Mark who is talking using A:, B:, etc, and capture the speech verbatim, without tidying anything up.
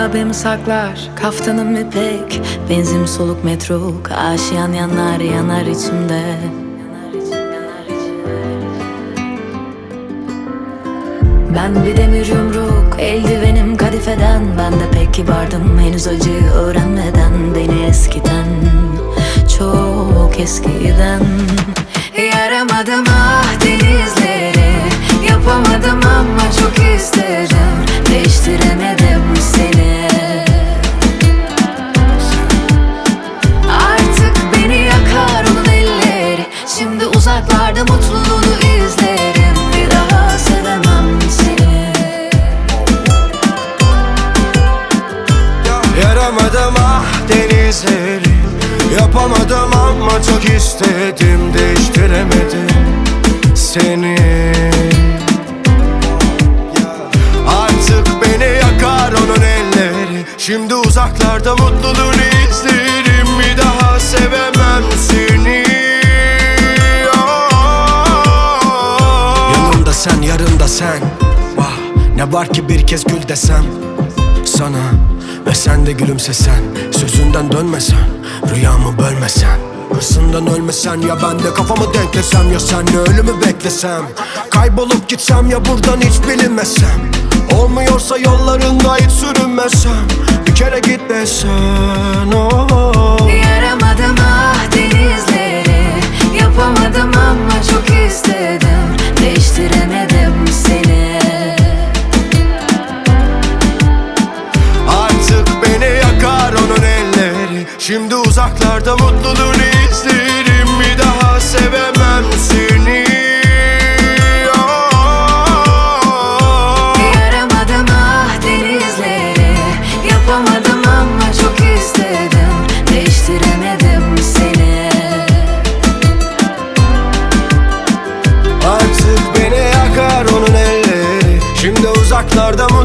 A: abim saklar, kaftanım ipek, benzin soluk metruk, aşiyan yanar yanar içimde. Ben bir demir yumruk, eldivenim kadifeden. Ben de pek kibardım henüz acıyı öğrenmeden. Beni eskiden, çok eskiden. Yaramadım ah denizleri, yapamadım ama çok istedim. Değiştiremedim seni. Artık beni yakar onun elleri. Şimdi uzaklarda mutluluğunu izlerim. Bir daha sevemem seni.
B: Yaramadım ah denizleri, yapamadım ama çok istedim. Değiştiremedim seni. Artık beni yakar onun elleri. Şimdi uzaklarda mutluluğunu izlerim. Bir daha sevemem seni. Yanımda sen, yarında sen. Vah, ne var ki bir kez gül desem sana ve sen de gülümsesen. Sözünden dönmesen, rüyamı bölmesen. Hırsından ölmesen, ya ben de kafamı denklesem. Ya senle ölümü beklesem. Kaybolup gitsem ya buradan hiç bilinmesem. Olmuyorsa yollarında hiç sürünmesem. Bir kere git desen oh.
A: Yaramadım ah denizleri, yapamadım ama çok istedim. Değiştiremedim seni.
B: Artık beni yakar onun elleri. Şimdi uzaklarda mutluluğunu izlerim. Bir daha sevemem seni.
A: Yaramadım ah denizleri, yapamadım ama çok istedim. Değiştiremedim seni.
B: Artık beni yakar onun elleri. Şimdi uzaklarda